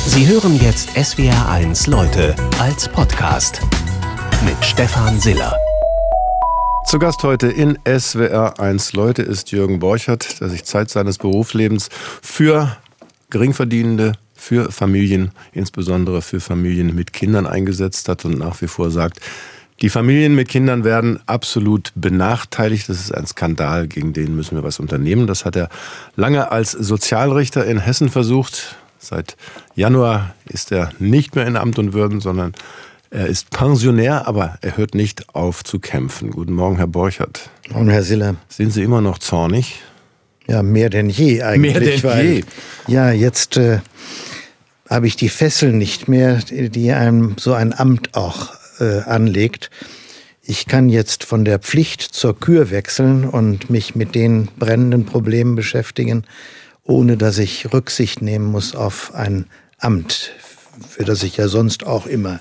Sie hören jetzt SWR1 Leute als Podcast mit Stefan Siller. Zu Gast heute in SWR1 Leute ist Jürgen Borchert, der sich Zeit seines Berufslebens für Geringverdienende, für Familien, insbesondere für Familien mit Kindern eingesetzt hat und nach wie vor sagt, die Familien mit Kindern werden absolut benachteiligt. Das ist ein Skandal, gegen den müssen wir was unternehmen. Das hat er lange als Sozialrichter in Hessen versucht. Seit Januar ist er nicht mehr in Amt und Würden, sondern er ist Pensionär, aber er hört nicht auf zu kämpfen. Guten Morgen, Herr Borchert. Morgen, Herr Siller. Sind Sie immer noch zornig? Ja, mehr denn je eigentlich. Mehr denn je. Ja, jetzt habe ich die Fesseln nicht mehr, die einem so ein Amt auch anlegt. Ich kann jetzt von der Pflicht zur Kür wechseln und mich mit den brennenden Problemen beschäftigen, ohne dass ich Rücksicht nehmen muss auf ein Amt, für das ich ja sonst auch immer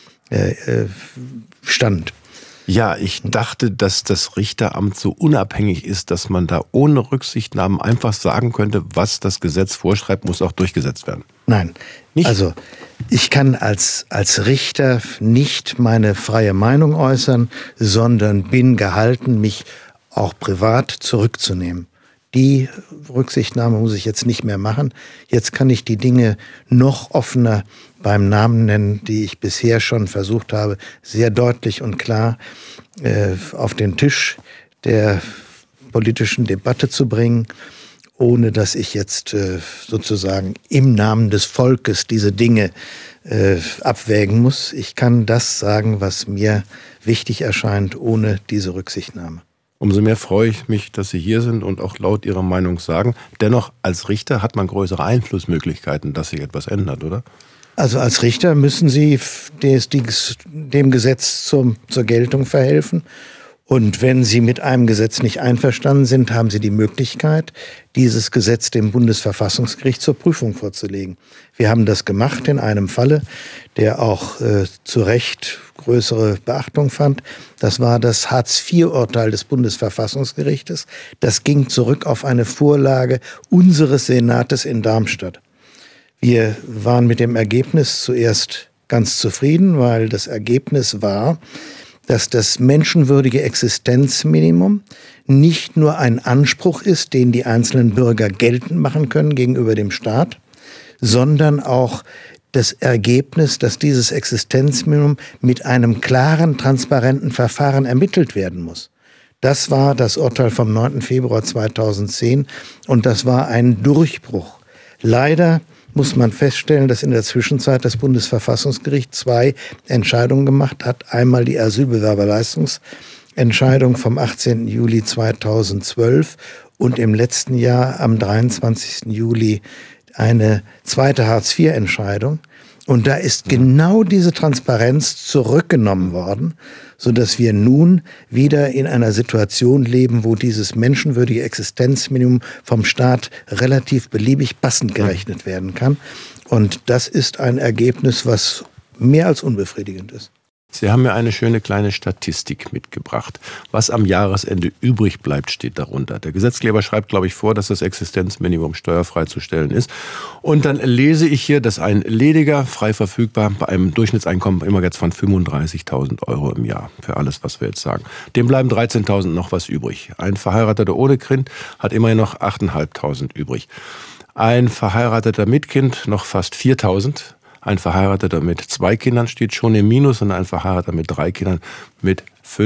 stand. Ja, ich dachte, dass das Richteramt so unabhängig ist, dass man da ohne Rücksichtnahmen einfach sagen könnte, was das Gesetz vorschreibt, muss auch durchgesetzt werden. Nein, nicht? Also ich kann als Richter nicht meine freie Meinung äußern, sondern bin gehalten, mich auch privat zurückzunehmen. Die Rücksichtnahme muss ich jetzt nicht mehr machen. Jetzt kann ich die Dinge noch offener beim Namen nennen, die ich bisher schon versucht habe, sehr deutlich und klar auf den Tisch der politischen Debatte zu bringen, ohne dass ich jetzt sozusagen im Namen des Volkes diese Dinge abwägen muss. Ich kann das sagen, was mir wichtig erscheint, ohne diese Rücksichtnahme. Umso mehr freue ich mich, dass Sie hier sind und auch laut Ihrer Meinung sagen. Dennoch, als Richter hat man größere Einflussmöglichkeiten, dass sich etwas ändert, oder? Also als Richter müssen Sie dem Gesetz zur Geltung verhelfen. Und wenn Sie mit einem Gesetz nicht einverstanden sind, haben Sie die Möglichkeit, dieses Gesetz dem Bundesverfassungsgericht zur Prüfung vorzulegen. Wir haben das gemacht in einem Falle, der auch zu Recht größere Beachtung fand. Das war das Hartz-IV-Urteil des Bundesverfassungsgerichtes. Das ging zurück auf eine Vorlage unseres Senates in Darmstadt. Wir waren mit dem Ergebnis zuerst ganz zufrieden, weil das Ergebnis war, dass das menschenwürdige Existenzminimum nicht nur ein Anspruch ist, den die einzelnen Bürger geltend machen können gegenüber dem Staat, sondern auch das Ergebnis, dass dieses Existenzminimum mit einem klaren, transparenten Verfahren ermittelt werden muss. Das war das Urteil vom 9. Februar 2010 und das war ein Durchbruch. Leider muss man feststellen, dass in der Zwischenzeit das Bundesverfassungsgericht 2 Entscheidungen gemacht hat. Einmal die Asylbewerberleistungsentscheidung vom 18. Juli 2012 und im letzten Jahr am 23. Juli eine zweite Hartz-IV-Entscheidung. Und da ist genau diese Transparenz zurückgenommen worden, sodass wir nun wieder in einer Situation leben, wo dieses menschenwürdige Existenzminimum vom Staat relativ beliebig passend gerechnet werden kann. Und das ist ein Ergebnis, was mehr als unbefriedigend ist. Sie haben mir eine schöne kleine Statistik mitgebracht. Was am Jahresende übrig bleibt, steht darunter. Der Gesetzgeber schreibt, glaube ich, vor, dass das Existenzminimum steuerfrei zu stellen ist. Und dann lese ich hier, dass ein Lediger frei verfügbar bei einem Durchschnittseinkommen immer jetzt von 35.000 Euro im Jahr, für alles, was wir jetzt sagen. Dem bleiben 13.000 noch was übrig. Ein Verheirateter ohne Kind hat immerhin noch 8.500 übrig. Ein Verheirateter mit Kind noch fast 4.000. Ein Verheirateter mit 2 Kindern steht schon im Minus und ein Verheirateter mit 3 Kindern mit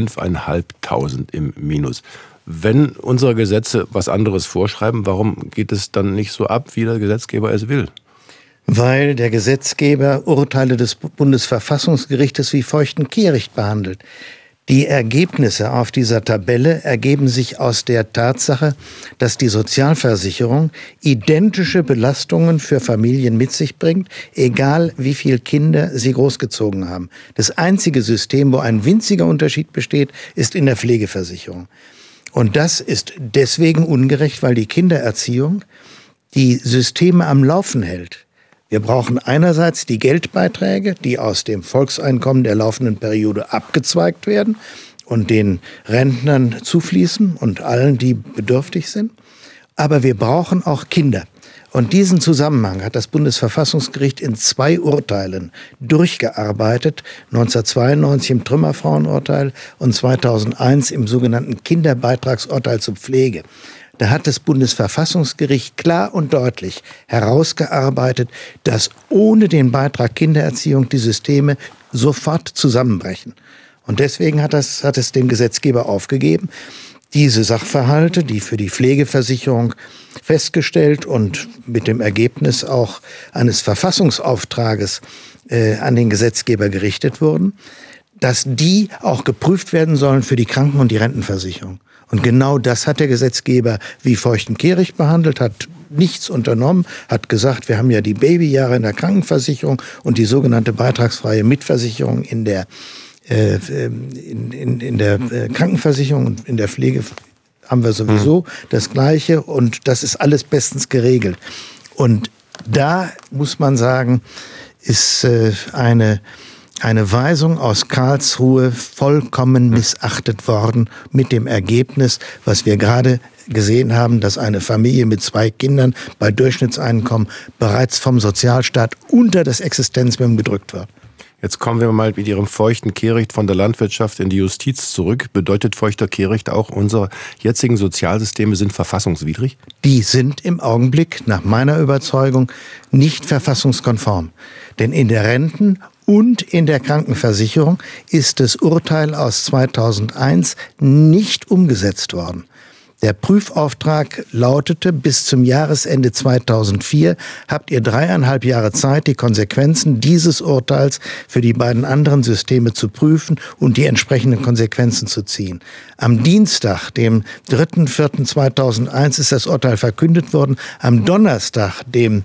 5.500 im Minus. Wenn unsere Gesetze was anderes vorschreiben, warum geht es dann nicht so ab, wie der Gesetzgeber es will? Weil der Gesetzgeber Urteile des Bundesverfassungsgerichtes wie feuchten Kehricht behandelt. Die Ergebnisse auf dieser Tabelle ergeben sich aus der Tatsache, dass die Sozialversicherung identische Belastungen für Familien mit sich bringt, egal wie viele Kinder sie großgezogen haben. Das einzige System, wo ein winziger Unterschied besteht, ist in der Pflegeversicherung. Und das ist deswegen ungerecht, weil die Kindererziehung die Systeme am Laufen hält. Wir brauchen einerseits die Geldbeiträge, die aus dem Volkseinkommen der laufenden Periode abgezweigt werden und den Rentnern zufließen und allen, die bedürftig sind. Aber wir brauchen auch Kinder. Und diesen Zusammenhang hat das Bundesverfassungsgericht in 2 Urteilen durchgearbeitet, 1992 im Trümmerfrauenurteil und 2001 im sogenannten Kinderbeitragsurteil zur Pflege. Da hat das Bundesverfassungsgericht klar und deutlich herausgearbeitet, dass ohne den Beitrag Kindererziehung die Systeme sofort zusammenbrechen. Und deswegen hat es dem Gesetzgeber aufgegeben, diese Sachverhalte, die für die Pflegeversicherung festgestellt und mit dem Ergebnis auch eines Verfassungsauftrages an den Gesetzgeber gerichtet wurden, dass die auch geprüft werden sollen für die Kranken- und die Rentenversicherung. Und genau das hat der Gesetzgeber wie Feuchten-Kehricht behandelt, hat nichts unternommen, hat gesagt, wir haben ja die Babyjahre in der Krankenversicherung und die sogenannte beitragsfreie Mitversicherung in der Krankenversicherung und in der Pflege haben wir sowieso das Gleiche und das ist alles bestens geregelt. Und da muss man sagen, ist eine Weisung aus Karlsruhe vollkommen missachtet worden mit dem Ergebnis, was wir gerade gesehen haben, dass eine Familie mit 2 Kindern bei Durchschnittseinkommen bereits vom Sozialstaat unter das Existenzminimum gedrückt wird. Jetzt kommen wir mal mit Ihrem feuchten Kehricht von der Landwirtschaft in die Justiz zurück. Bedeutet feuchter Kehricht auch, unsere jetzigen Sozialsysteme sind verfassungswidrig? Die sind im Augenblick, nach meiner Überzeugung, nicht verfassungskonform. Denn in der Renten- und in der Krankenversicherung ist das Urteil aus 2001 nicht umgesetzt worden. Der Prüfauftrag lautete, bis zum Jahresende 2004 habt ihr 3,5 Jahre Zeit, die Konsequenzen dieses Urteils für die beiden anderen Systeme zu prüfen und die entsprechenden Konsequenzen zu ziehen. Am Dienstag, dem 3.4.2001, ist das Urteil verkündet worden. Am Donnerstag, dem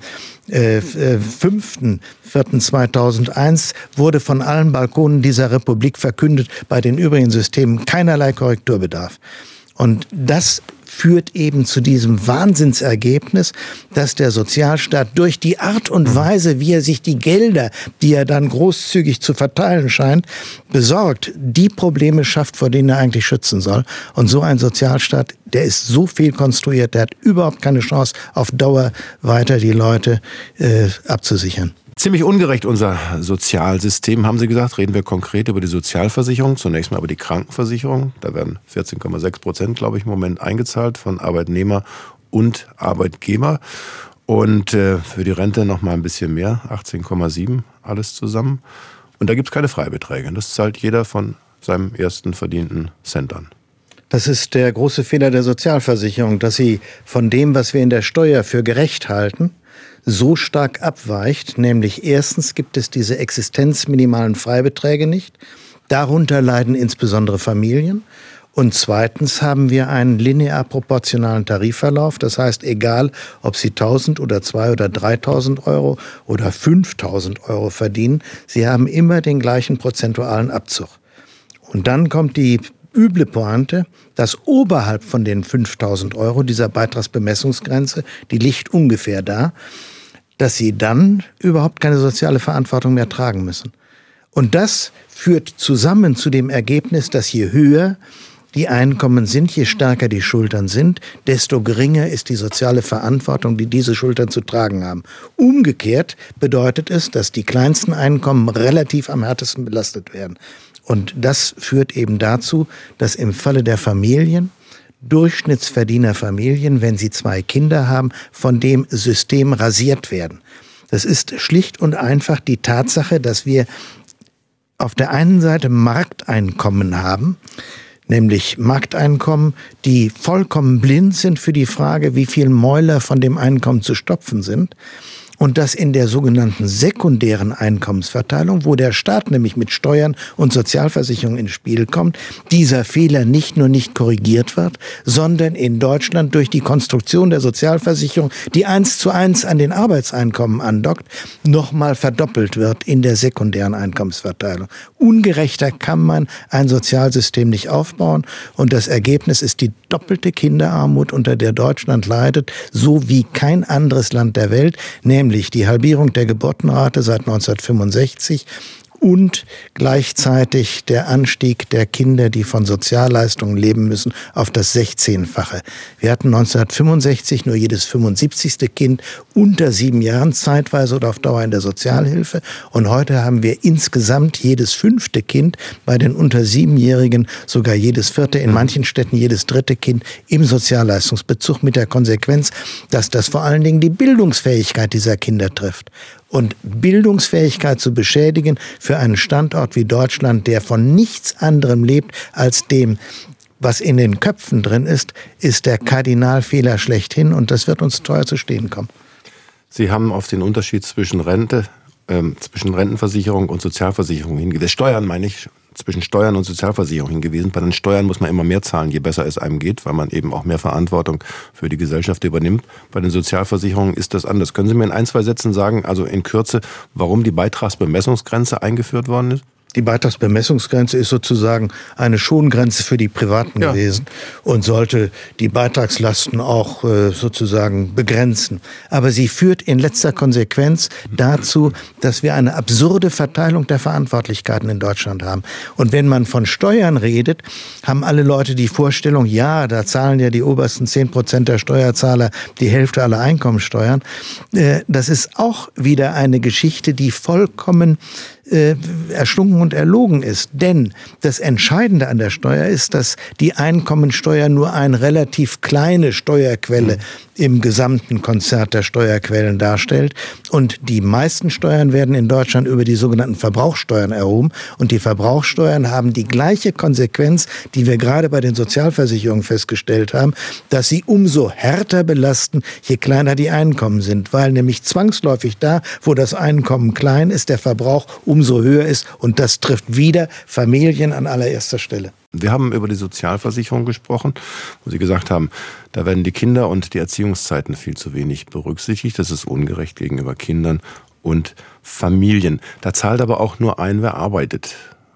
5.4.2001 wurde von allen Balkonen dieser Republik verkündet, bei den übrigen Systemen keinerlei Korrekturbedarf. Und das führt eben zu diesem Wahnsinnsergebnis, dass der Sozialstaat durch die Art und Weise, wie er sich die Gelder, die er dann großzügig zu verteilen scheint, besorgt, die Probleme schafft, vor denen er eigentlich schützen soll. Und so ein Sozialstaat, der ist so viel konstruiert, der hat überhaupt keine Chance, auf Dauer weiter die Leute abzusichern. Ziemlich ungerecht unser Sozialsystem, haben Sie gesagt. Reden wir konkret über die Sozialversicherung. Zunächst mal über die Krankenversicherung. Da werden 14,6%, glaube ich, im Moment eingezahlt von Arbeitnehmer und Arbeitgeber. Und für die Rente noch mal ein bisschen mehr, 18,7, alles zusammen. Und da gibt es keine Freibeträge. Das zahlt jeder von seinem ersten verdienten Cent an. Das ist der große Fehler der Sozialversicherung, dass sie von dem, was wir in der Steuer für gerecht halten, so stark abweicht, nämlich erstens gibt es diese existenzminimalen Freibeträge nicht, darunter leiden insbesondere Familien und zweitens haben wir einen linear proportionalen Tarifverlauf, das heißt, egal ob Sie 1.000 oder 2.000 oder 3.000 Euro oder 5.000 Euro verdienen, Sie haben immer den gleichen prozentualen Abzug. Und dann kommt die üble Pointe, dass oberhalb von den 5.000 Euro dieser Beitragsbemessungsgrenze, die liegt ungefähr da, dass sie dann überhaupt keine soziale Verantwortung mehr tragen müssen. Und das führt zusammen zu dem Ergebnis, dass je höher die Einkommen sind, je stärker die Schultern sind, desto geringer ist die soziale Verantwortung, die diese Schultern zu tragen haben. Umgekehrt bedeutet es, dass die kleinsten Einkommen relativ am härtesten belastet werden. Und das führt eben dazu, dass im Falle der Familien, Durchschnittsverdienerfamilien, wenn sie 2 Kinder haben, von dem System rasiert werden. Das ist schlicht und einfach die Tatsache, dass wir auf der einen Seite Markteinkommen haben, nämlich Markteinkommen, die vollkommen blind sind für die Frage, wie viel Mäuler von dem Einkommen zu stopfen sind. Und das in der sogenannten sekundären Einkommensverteilung, wo der Staat nämlich mit Steuern und Sozialversicherung ins Spiel kommt, dieser Fehler nicht nur nicht korrigiert wird, sondern in Deutschland durch die Konstruktion der Sozialversicherung, die 1:1 an den Arbeitseinkommen andockt, nochmal verdoppelt wird in der sekundären Einkommensverteilung. Ungerechter kann man ein Sozialsystem nicht aufbauen und das Ergebnis ist die doppelte Kinderarmut, unter der Deutschland leidet, so wie kein anderes Land der Welt, nämlich die Halbierung der Geburtenrate seit 1965 und gleichzeitig der Anstieg der Kinder, die von Sozialleistungen leben müssen, auf das 16-fache. Wir hatten 1965 nur jedes 75. Kind unter 7 Jahren zeitweise oder auf Dauer in der Sozialhilfe. Und heute haben wir insgesamt jedes 5. Kind, bei den unter 7-Jährigen sogar jedes 4., in manchen Städten jedes 3. Kind im Sozialleistungsbezug, mit der Konsequenz, dass das vor allen Dingen die Bildungsfähigkeit dieser Kinder trifft. Und Bildungsfähigkeit zu beschädigen für einen Standort wie Deutschland, der von nichts anderem lebt als dem, was in den Köpfen drin ist der Kardinalfehler schlechthin, und das wird uns teuer zu stehen kommen. Sie haben auf den Unterschied zwischen Rentenversicherung und Sozialversicherung hingewiesen. Steuern meine ich, zwischen Steuern und Sozialversicherung hingewiesen. Bei den Steuern muss man immer mehr zahlen, je besser es einem geht, weil man eben auch mehr Verantwortung für die Gesellschaft übernimmt. Bei den Sozialversicherungen ist das anders. Können Sie mir in 1, 2 Sätzen sagen, also in Kürze, warum die Beitragsbemessungsgrenze eingeführt worden ist? Die Beitragsbemessungsgrenze ist sozusagen eine Schongrenze für die Privaten gewesen und sollte die Beitragslasten auch sozusagen begrenzen. Aber sie führt in letzter Konsequenz dazu, dass wir eine absurde Verteilung der Verantwortlichkeiten in Deutschland haben. Und wenn man von Steuern redet, haben alle Leute die Vorstellung, ja, da zahlen ja die obersten 10% der Steuerzahler die Hälfte aller Einkommensteuern. Das ist auch wieder eine Geschichte, die vollkommen erschlungen und erlogen ist. Denn das Entscheidende an der Steuer ist, dass die Einkommensteuer nur eine relativ kleine Steuerquelle im gesamten Konzert der Steuerquellen darstellt. Und die meisten Steuern werden in Deutschland über die sogenannten Verbrauchssteuern erhoben. Und die Verbrauchssteuern haben die gleiche Konsequenz, die wir gerade bei den Sozialversicherungen festgestellt haben, dass sie umso härter belasten, je kleiner die Einkommen sind. Weil nämlich zwangsläufig da, wo das Einkommen klein ist, der Verbrauch umso höher ist. Und das trifft wieder Familien an allererster Stelle. Wir haben über die Sozialversicherung gesprochen, wo Sie gesagt haben, da werden die Kinder und die Erziehungszeiten viel zu wenig berücksichtigt. Das ist ungerecht gegenüber Kindern und Familien. Da zahlt aber auch nur ein, wer arbeitet.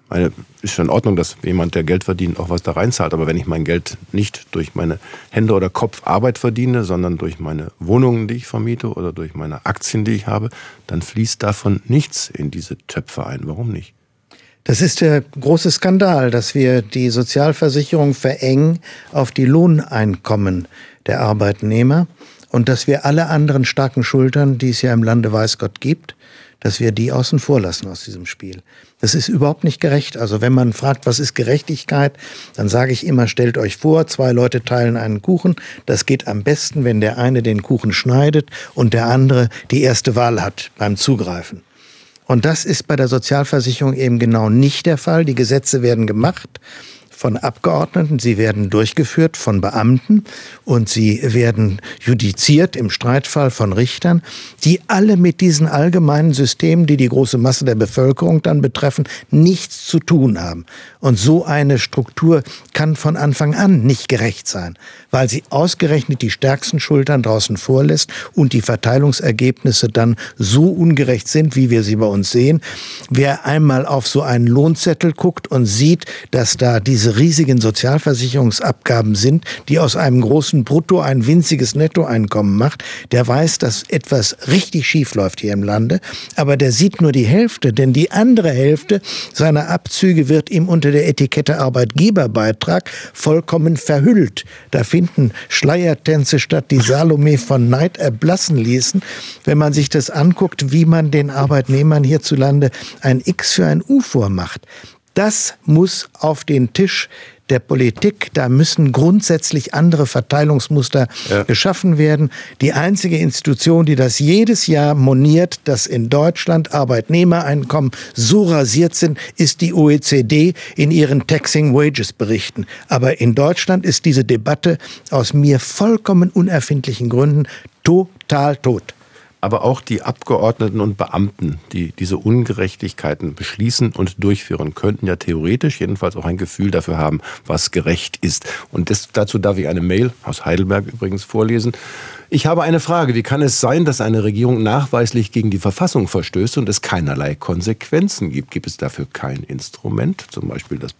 Ist schon in Ordnung, dass jemand, der Geld verdient, auch was da reinzahlt. Aber wenn ich mein Geld nicht durch meine Hände oder Kopf Arbeit verdiene, sondern durch meine Wohnungen, die ich vermiete, oder durch meine Aktien, die ich habe, dann fließt davon nichts in diese Töpfe ein. Warum nicht? Das ist der große Skandal, dass wir die Sozialversicherung verengen auf die Lohneinkommen der Arbeitnehmer und dass wir alle anderen starken Schultern, die es ja im Lande weiß Gott gibt, dass wir die außen vor lassen aus diesem Spiel. Das ist überhaupt nicht gerecht. Also wenn man fragt, was ist Gerechtigkeit, dann sage ich immer, stellt euch vor, 2 Leute teilen einen Kuchen. Das geht am besten, wenn der eine den Kuchen schneidet und der andere die erste Wahl hat beim Zugreifen. Und das ist bei der Sozialversicherung eben genau nicht der Fall. Die Gesetze werden gemacht von Abgeordneten, sie werden durchgeführt von Beamten und sie werden judiziert im Streitfall von Richtern, die alle mit diesen allgemeinen Systemen, die die große Masse der Bevölkerung dann betreffen, nichts zu tun haben. Und so eine Struktur kann von Anfang an nicht gerecht sein, weil sie ausgerechnet die stärksten Schultern draußen vorlässt und die Verteilungsergebnisse dann so ungerecht sind, wie wir sie bei uns sehen. Wer einmal auf so einen Lohnzettel guckt und sieht, dass da diese riesigen Sozialversicherungsabgaben sind, die aus einem großen Brutto ein winziges Nettoeinkommen macht, der weiß, dass etwas richtig schief läuft hier im Lande, aber der sieht nur die Hälfte, denn die andere Hälfte seiner Abzüge wird ihm unter der Etikette Arbeitgeberbeitrag vollkommen verhüllt. Da finden Schleiertänze statt, die Salome von Neid erblassen ließen. Wenn man sich das anguckt, wie man den Arbeitnehmern hierzulande ein X für ein U vormacht. Das muss auf den Tisch der Politik. Da müssen grundsätzlich andere Verteilungsmuster geschaffen werden. Die einzige Institution, die das jedes Jahr moniert, dass in Deutschland Arbeitnehmereinkommen so rasiert sind, ist die OECD in ihren Taxing Wages Berichten. Aber in Deutschland ist diese Debatte aus mir vollkommen unerfindlichen Gründen total tot. Aber auch die Abgeordneten und Beamten, die diese Ungerechtigkeiten beschließen und durchführen, könnten ja theoretisch jedenfalls auch ein Gefühl dafür haben, was gerecht ist. Und dazu darf ich eine Mail aus Heidelberg übrigens vorlesen. Ich habe eine Frage. Wie kann es sein, dass eine Regierung nachweislich gegen die Verfassung verstößt und es keinerlei Konsequenzen gibt? Gibt es dafür kein Instrument, zum Beispiel das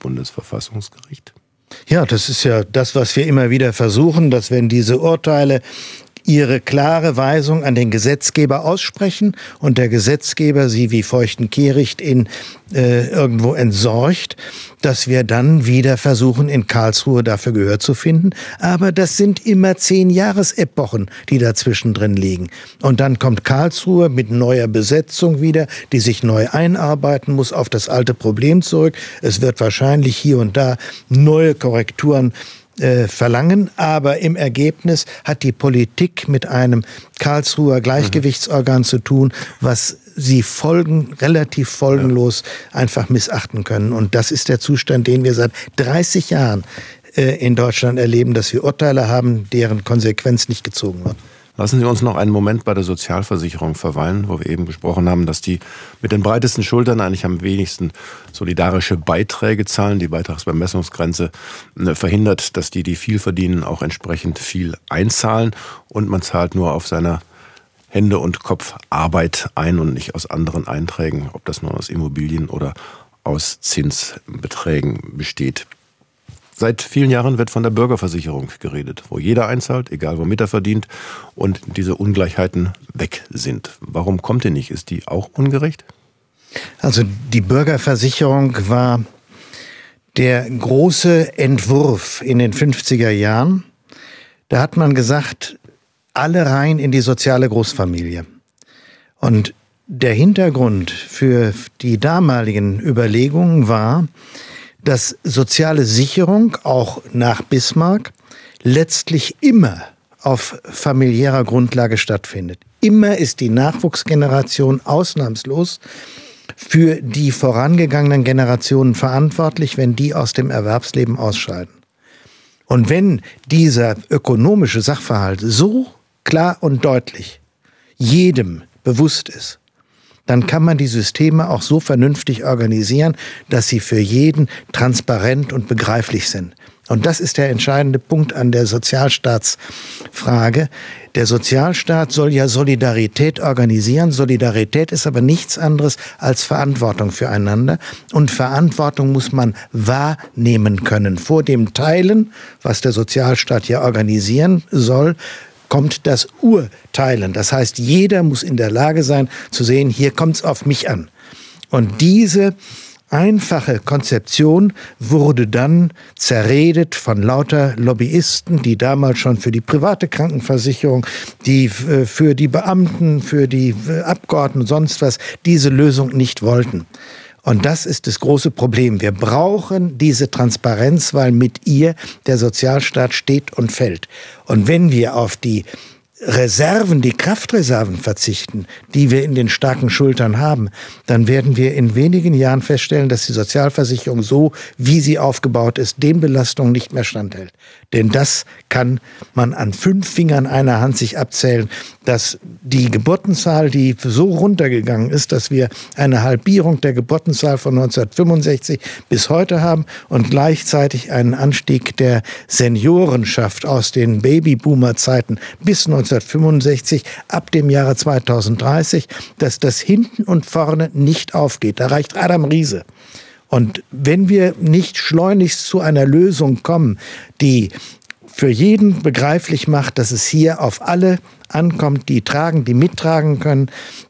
Bundesverfassungsgericht? Ja, das ist ja das, was wir immer wieder versuchen, dass wenn diese Urteile ihre klare Weisung an den Gesetzgeber aussprechen und der Gesetzgeber sie wie feuchten Kehricht irgendwo entsorgt, dass wir dann wieder versuchen, in Karlsruhe dafür Gehör zu finden. Aber das sind immer 10 Jahresepochen, die dazwischen drin liegen. Und dann kommt Karlsruhe mit neuer Besetzung wieder, die sich neu einarbeiten muss auf das alte Problem zurück. Es wird wahrscheinlich hier und da neue Korrekturen verlangen, aber im Ergebnis hat die Politik mit einem Karlsruher Gleichgewichtsorgan zu tun, was sie relativ folgenlos einfach missachten können. Und das ist der Zustand, den wir seit 30 Jahren in Deutschland erleben, dass wir Urteile haben, deren Konsequenz nicht gezogen wird. Lassen Sie uns noch einen Moment bei der Sozialversicherung verweilen, wo wir eben gesprochen haben, dass die mit den breitesten Schultern eigentlich am wenigsten solidarische Beiträge zahlen. Die Beitragsbemessungsgrenze verhindert, dass die viel verdienen, auch entsprechend viel einzahlen. Und man zahlt nur auf seiner Hände- und Kopfarbeit ein und nicht aus anderen Einträgen, ob das nur aus Immobilien oder aus Zinsbeträgen besteht. Seit vielen Jahren wird von der Bürgerversicherung geredet, wo jeder einzahlt, egal womit er verdient, und diese Ungleichheiten weg sind. Warum kommt die nicht? Ist die auch ungerecht? Also die Bürgerversicherung war der große Entwurf in den 50er Jahren. Da hat man gesagt, alle rein in die soziale Großfamilie. Und der Hintergrund für die damaligen Überlegungen war, dass soziale Sicherung, auch nach Bismarck, letztlich immer auf familiärer Grundlage stattfindet. Immer ist die Nachwuchsgeneration ausnahmslos für die vorangegangenen Generationen verantwortlich, wenn die aus dem Erwerbsleben ausscheiden. Und wenn dieser ökonomische Sachverhalt so klar und deutlich jedem bewusst ist, dann kann man die Systeme auch so vernünftig organisieren, dass sie für jeden transparent und begreiflich sind. Und das ist der entscheidende Punkt an der Sozialstaatsfrage. Der Sozialstaat soll ja Solidarität organisieren. Solidarität ist aber nichts anderes als Verantwortung füreinander. Und Verantwortung muss man wahrnehmen können. Vor dem Teilen, was der Sozialstaat ja organisieren soll, kommt das Urteilen. Das heißt, jeder muss in der Lage sein zu sehen, hier kommt es auf mich an. Und diese einfache Konzeption wurde dann zerredet von lauter Lobbyisten, die damals schon für die private Krankenversicherung, die für die Beamten, für die Abgeordneten und sonst was diese Lösung nicht wollten. Und das ist das große Problem. Wir brauchen diese Transparenz, weil mit ihr der Sozialstaat steht und fällt. Und wenn wir auf die Reserven, die Kraftreserven verzichten, die wir in den starken Schultern haben, dann werden wir in wenigen Jahren feststellen, dass die Sozialversicherung so, wie sie aufgebaut ist, den Belastungen nicht mehr standhält. Denn das kann man an 5 Fingern einer Hand sich abzählen, dass die Geburtenzahl, die so runtergegangen ist, dass wir eine Halbierung der Geburtenzahl von 1965 bis heute haben und gleichzeitig einen Anstieg der Seniorenschaft aus den Babyboomer-Zeiten bis 1965 ab dem Jahre 2030, dass das hinten und vorne nicht aufgeht. Da reicht Adam Riese. Und wenn wir nicht schleunigst zu einer Lösung kommen, die für jeden begreiflich macht, dass es hier auf alle ankommt, die mittragen können,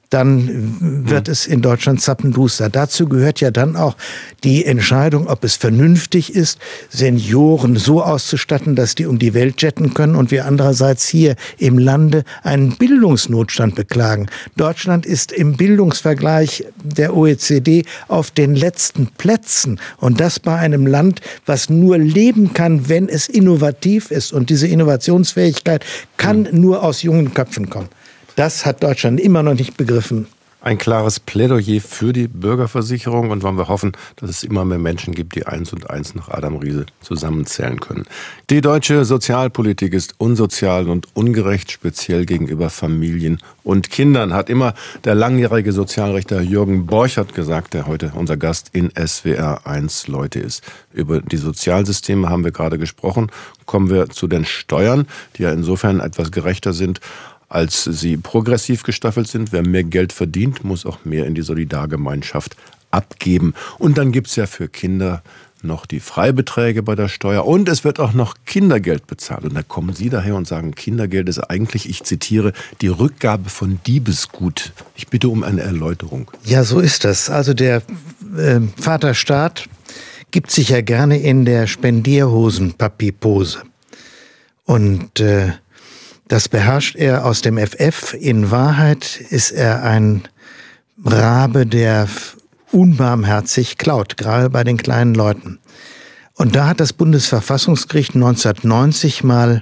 dann wird es in Deutschland zappenduster. Dazu gehört ja dann auch die Entscheidung, ob es vernünftig ist, Senioren so auszustatten, dass die um die Welt jetten können und wir andererseits hier im Lande einen Bildungsnotstand beklagen. Deutschland ist im Bildungsvergleich der OECD auf den letzten Plätzen und das bei einem Land, was nur leben kann, wenn es innovativ ist. Und diese Innovationsfähigkeit kann nur aus jungen Köpfen kommen. Das hat Deutschland immer noch nicht begriffen. Ein klares Plädoyer für die Bürgerversicherung und wollen wir hoffen, dass es immer mehr Menschen gibt, die 1 und 1 nach Adam Riese zusammenzählen können. Die deutsche Sozialpolitik ist unsozial und ungerecht, speziell gegenüber Familien und Kindern, hat immer der langjährige Sozialrechtler Jürgen Borchert gesagt, der heute unser Gast in SWR 1 Leute ist. Über die Sozialsysteme haben wir gerade gesprochen. Kommen wir zu den Steuern, die ja insofern etwas gerechter sind, als sie progressiv gestaffelt sind. Wer mehr Geld verdient, muss auch mehr in die Solidargemeinschaft abgeben. Und dann gibt's ja für Kinder noch die Freibeträge bei der Steuer und es wird auch noch Kindergeld bezahlt. Und da kommen Sie daher und sagen, Kindergeld ist eigentlich, ich zitiere, die Rückgabe von Diebesgut. Ich bitte um eine Erläuterung. Ja, so ist das. Also der Vaterstaat gibt sich ja gerne in der Spendierhosen-Papi-Pose. Und das beherrscht er aus dem FF. In Wahrheit ist er ein Rabe, der unbarmherzig klaut, gerade bei den kleinen Leuten. Und da hat das Bundesverfassungsgericht 1990 mal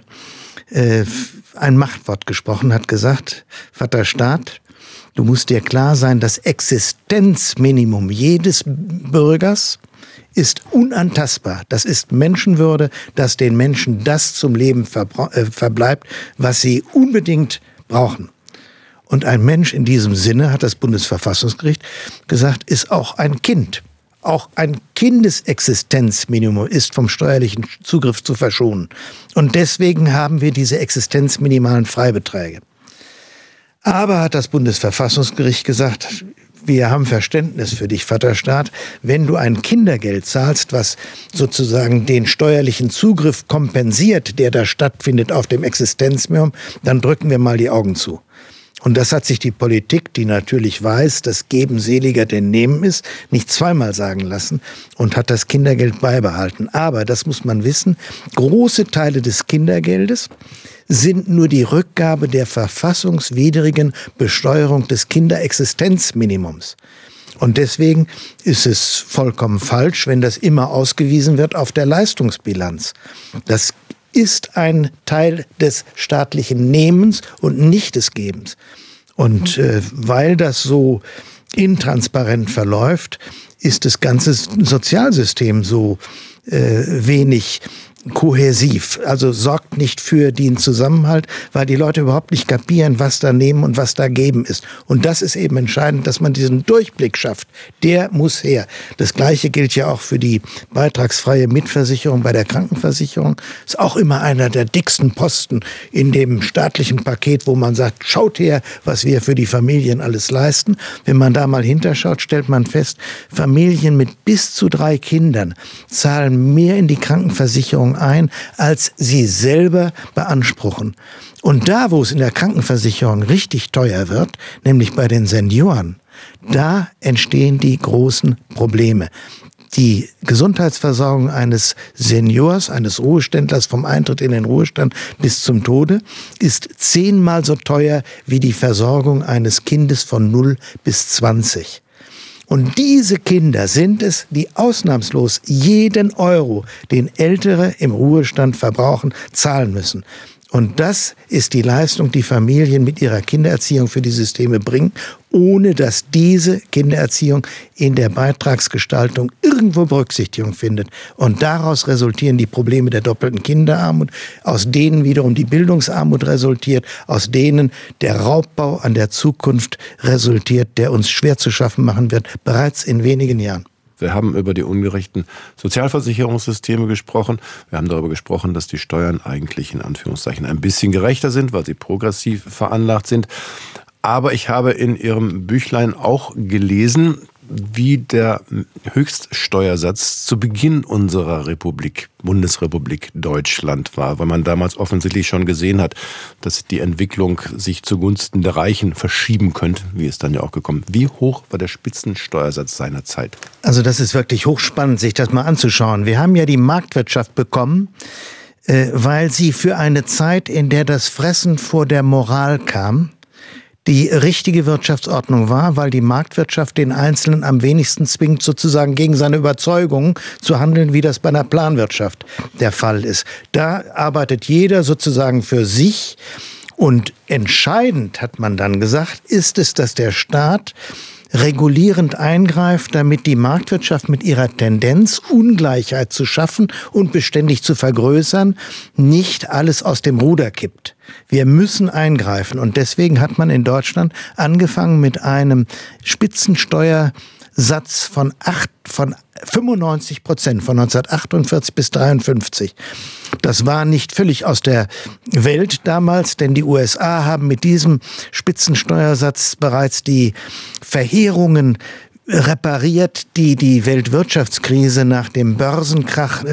ein Machtwort gesprochen, hat gesagt, Vaterstaat, du musst dir klar sein, das Existenzminimum jedes Bürgers ist unantastbar. Das ist Menschenwürde, dass den Menschen das zum Leben verbleibt, was sie unbedingt brauchen. Und ein Mensch in diesem Sinne, hat das Bundesverfassungsgericht gesagt, ist auch ein Kind. Auch ein Kindesexistenzminimum ist vom steuerlichen Zugriff zu verschonen. Und deswegen haben wir diese existenzminimalen Freibeträge. Aber hat das Bundesverfassungsgericht gesagt, wir haben Verständnis für dich, Vaterstaat, wenn du ein Kindergeld zahlst, was sozusagen den steuerlichen Zugriff kompensiert, der da stattfindet auf dem Existenzminimum, dann drücken wir mal die Augen zu. Und das hat sich die Politik, die natürlich weiß, dass Geben seliger denn Nehmen ist, nicht zweimal sagen lassen und hat das Kindergeld beibehalten. Aber, das muss man wissen, große Teile des Kindergeldes sind nur die Rückgabe der verfassungswidrigen Besteuerung des Kinderexistenzminimums. Und deswegen ist es vollkommen falsch, wenn das immer ausgewiesen wird auf der Leistungsbilanz. Das ist ein Teil des staatlichen Nehmens und nicht des Gebens. Und weil das so intransparent verläuft, ist das ganze Sozialsystem so wenig kohäsiv, also sorgt nicht für den Zusammenhalt, weil die Leute überhaupt nicht kapieren, was da nehmen und was da geben ist. Und das ist eben entscheidend, dass man diesen Durchblick schafft. Der muss her. Das Gleiche gilt ja auch für die beitragsfreie Mitversicherung bei der Krankenversicherung. Ist auch immer einer der dicksten Posten in dem staatlichen Paket, wo man sagt, schaut her, was wir für die Familien alles leisten. Wenn man da mal hinterschaut, stellt man fest, Familien mit bis zu 3 Kindern zahlen mehr in die Krankenversicherung ein, als sie selber beanspruchen. Und da, wo es in der Krankenversicherung richtig teuer wird, nämlich bei den Senioren, da entstehen die großen Probleme. Die Gesundheitsversorgung eines Seniors, eines Ruheständlers vom Eintritt in den Ruhestand bis zum Tode ist 10-mal so teuer wie die Versorgung eines Kindes von 0 bis 20. Und diese Kinder sind es, die ausnahmslos jeden Euro, den Ältere im Ruhestand verbrauchen, zahlen müssen. Und das ist die Leistung, die Familien mit ihrer Kindererziehung für die Systeme bringen, ohne dass diese Kindererziehung in der Beitragsgestaltung irgendwo Berücksichtigung findet. Und daraus resultieren die Probleme der doppelten Kinderarmut, aus denen wiederum die Bildungsarmut resultiert, aus denen der Raubbau an der Zukunft resultiert, der uns schwer zu schaffen machen wird, bereits in wenigen Jahren. Wir haben über die ungerechten Sozialversicherungssysteme gesprochen. Wir haben darüber gesprochen, dass die Steuern eigentlich in Anführungszeichen ein bisschen gerechter sind, weil sie progressiv veranlagt sind. Aber ich habe in Ihrem Büchlein auch gelesen, wie der Höchststeuersatz zu Beginn unserer Republik, Bundesrepublik Deutschland war, weil man damals offensichtlich schon gesehen hat, dass die Entwicklung sich zugunsten der Reichen verschieben könnte, wie es dann ja auch gekommen. Wie hoch war der Spitzensteuersatz seiner Zeit? Also das ist wirklich hochspannend, sich das mal anzuschauen. Wir haben ja die Marktwirtschaft bekommen, weil sie für eine Zeit, in der das Fressen vor der Moral kam, die richtige Wirtschaftsordnung war, weil die Marktwirtschaft den Einzelnen am wenigsten zwingt, sozusagen gegen seine Überzeugungen zu handeln, wie das bei einer Planwirtschaft der Fall ist. Da arbeitet jeder sozusagen für sich. Und entscheidend, hat man dann gesagt, ist es, dass der Staat regulierend eingreift, damit die Marktwirtschaft mit ihrer Tendenz, Ungleichheit zu schaffen und beständig zu vergrößern, nicht alles aus dem Ruder kippt. Wir müssen eingreifen. Und deswegen hat man in Deutschland angefangen mit einem Spitzensteuersatz von 95% von 1948 bis 1953. Das war nicht völlig aus der Welt damals, denn die USA haben mit diesem Spitzensteuersatz bereits die Verheerungen repariert, die Weltwirtschaftskrise nach dem Börsenkrach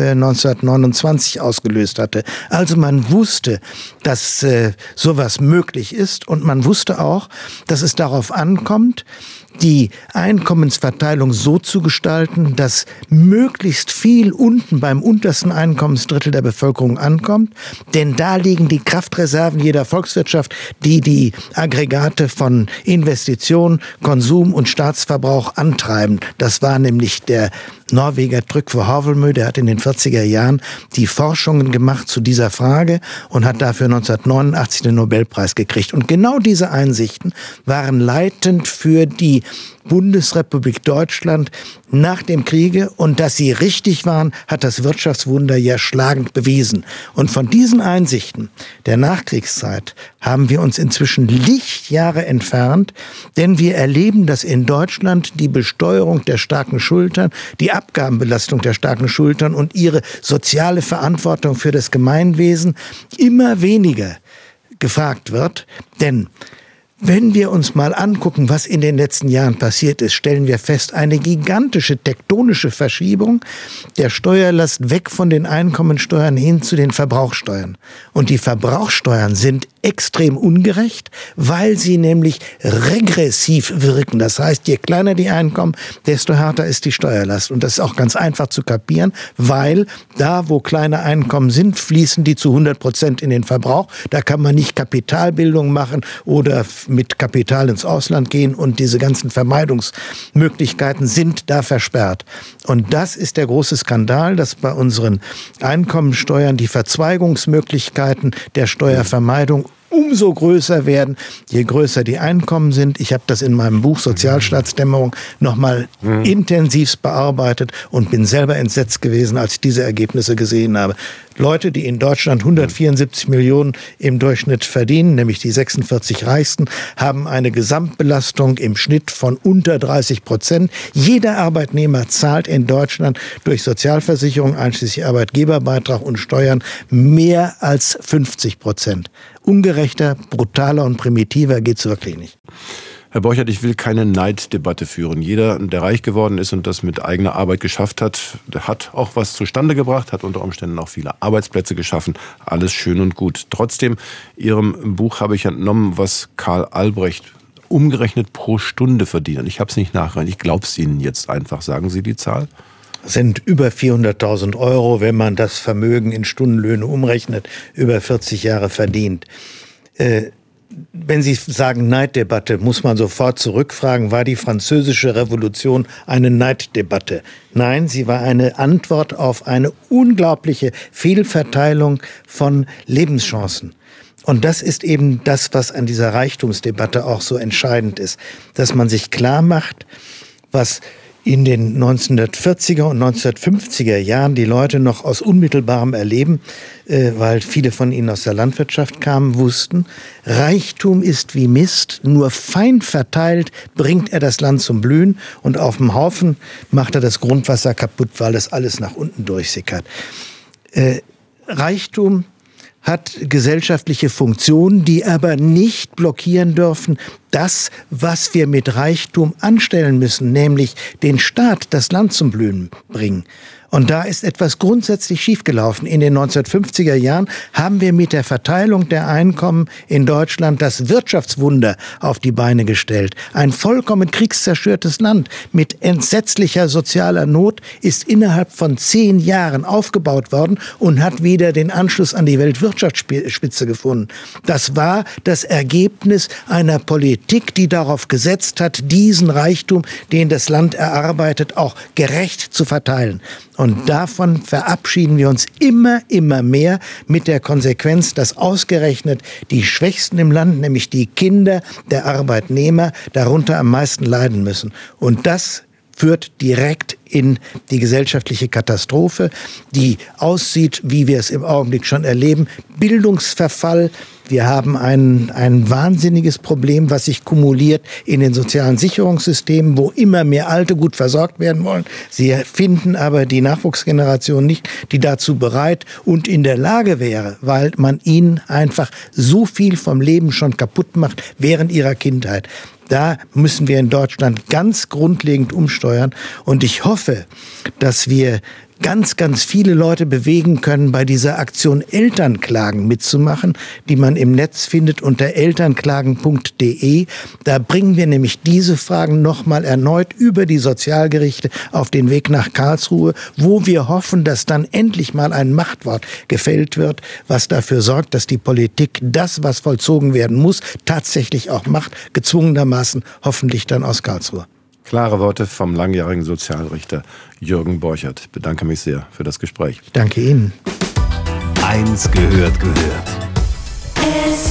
1929 ausgelöst hatte. Also man wusste, dass sowas möglich ist, und man wusste auch, dass es darauf ankommt, die Einkommensverteilung so zu gestalten, dass möglichst viel unten beim untersten Einkommensdrittel der Bevölkerung ankommt. Denn da liegen die Kraftreserven jeder Volkswirtschaft, die Aggregate von Investition, Konsum und Staatsverbrauch antreiben. Das war nämlich der Norweger Trygve Havelmø, der hat in den 40er Jahren die Forschungen gemacht zu dieser Frage und hat dafür 1989 den Nobelpreis gekriegt. Und genau diese Einsichten waren leitend für die Bundesrepublik Deutschland nach dem Kriege, und dass sie richtig waren, hat das Wirtschaftswunder ja schlagend bewiesen. Und von diesen Einsichten der Nachkriegszeit haben wir uns inzwischen Lichtjahre entfernt, denn wir erleben, dass in Deutschland die Besteuerung der starken Schultern, die Abgabenbelastung der starken Schultern und ihre soziale Verantwortung für das Gemeinwesen immer weniger gefragt wird. Denn wenn wir uns mal angucken, was in den letzten Jahren passiert ist, stellen wir fest, eine gigantische tektonische Verschiebung der Steuerlast weg von den Einkommensteuern hin zu den Verbrauchssteuern. Und die Verbrauchssteuern sind extrem ungerecht, weil sie nämlich regressiv wirken. Das heißt, je kleiner die Einkommen, desto härter ist die Steuerlast. Und das ist auch ganz einfach zu kapieren, weil da, wo kleine Einkommen sind, fließen die zu 100% in den Verbrauch. Da kann man nicht Kapitalbildung machen oder mit Kapital ins Ausland gehen, und diese ganzen Vermeidungsmöglichkeiten sind da versperrt. Und das ist der große Skandal, dass bei unseren Einkommensteuern die Verzweigungsmöglichkeiten der Steuervermeidung umso größer werden, je größer die Einkommen sind. Ich habe das in meinem Buch Sozialstaatsdämmerung nochmal intensivst bearbeitet und bin selber entsetzt gewesen, als ich diese Ergebnisse gesehen habe. Leute, die in Deutschland 174 Millionen im Durchschnitt verdienen, nämlich die 46 Reichsten, haben eine Gesamtbelastung im Schnitt von unter 30%. Jeder Arbeitnehmer zahlt in Deutschland durch Sozialversicherung, einschließlich Arbeitgeberbeitrag und Steuern, mehr als 50%. Ungerechter, brutaler und primitiver geht's wirklich nicht. Herr Borchert, ich will keine Neiddebatte führen. Jeder, der reich geworden ist und das mit eigener Arbeit geschafft hat, der hat auch was zustande gebracht, hat unter Umständen auch viele Arbeitsplätze geschaffen. Alles schön und gut. Trotzdem, Ihrem Buch habe ich entnommen, was Karl Albrecht umgerechnet pro Stunde verdient. Ich habe es nicht nachgerechnet. Ich glaube es Ihnen jetzt einfach. Sagen Sie die Zahl? Sind über 400.000 Euro, wenn man das Vermögen in Stundenlöhne umrechnet, über 40 Jahre verdient. Wenn Sie sagen Neiddebatte, muss man sofort zurückfragen, war die Französische Revolution eine Neiddebatte? Nein, sie war eine Antwort auf eine unglaubliche Fehlverteilung von Lebenschancen. Und das ist eben das, was an dieser Reichtumsdebatte auch so entscheidend ist, dass man sich klar macht, was in den 1940er und 1950er Jahren die Leute noch aus unmittelbarem Erleben, weil viele von ihnen aus der Landwirtschaft kamen, wussten, Reichtum ist wie Mist, nur fein verteilt bringt er das Land zum Blühen, und auf dem Haufen macht er das Grundwasser kaputt, weil das alles nach unten durchsickert. Reichtum hat gesellschaftliche Funktionen, die aber nicht blockieren dürfen das, was wir mit Reichtum anstellen müssen, nämlich den Staat, das Land zum Blühen bringen. Und da ist etwas grundsätzlich schiefgelaufen. In den 1950er Jahren haben wir mit der Verteilung der Einkommen in Deutschland das Wirtschaftswunder auf die Beine gestellt. Ein vollkommen kriegszerstörtes Land mit entsetzlicher sozialer Not ist innerhalb von 10 Jahren aufgebaut worden und hat wieder den Anschluss an die Weltwirtschaftsspitze gefunden. Das war das Ergebnis einer Politik, die darauf gesetzt hat, diesen Reichtum, den das Land erarbeitet, auch gerecht zu verteilen. Und davon verabschieden wir uns immer mehr mit der Konsequenz, dass ausgerechnet die Schwächsten im Land, nämlich die Kinder der Arbeitnehmer, darunter am meisten leiden müssen. Und das führt direkt in die gesellschaftliche Katastrophe, die aussieht, wie wir es im Augenblick schon erleben. Bildungsverfall. Wir haben ein wahnsinniges Problem, was sich kumuliert in den sozialen Sicherungssystemen, wo immer mehr Alte gut versorgt werden wollen. Sie finden aber die Nachwuchsgeneration nicht, die dazu bereit und in der Lage wäre, weil man ihnen einfach so viel vom Leben schon kaputt macht während ihrer Kindheit. Da müssen wir in Deutschland ganz grundlegend umsteuern. Und ich hoffe, dass wir ganz, ganz viele Leute bewegen können, bei dieser Aktion Elternklagen mitzumachen, die man im Netz findet unter elternklagen.de. Da bringen wir nämlich diese Fragen nochmal erneut über die Sozialgerichte auf den Weg nach Karlsruhe, wo wir hoffen, dass dann endlich mal ein Machtwort gefällt wird, was dafür sorgt, dass die Politik das, was vollzogen werden muss, tatsächlich auch macht, gezwungenermaßen hoffentlich dann aus Karlsruhe. Klare Worte vom langjährigen Sozialrichter Jürgen Borchert. Ich bedanke mich sehr für das Gespräch. Danke Ihnen. Eins gehört.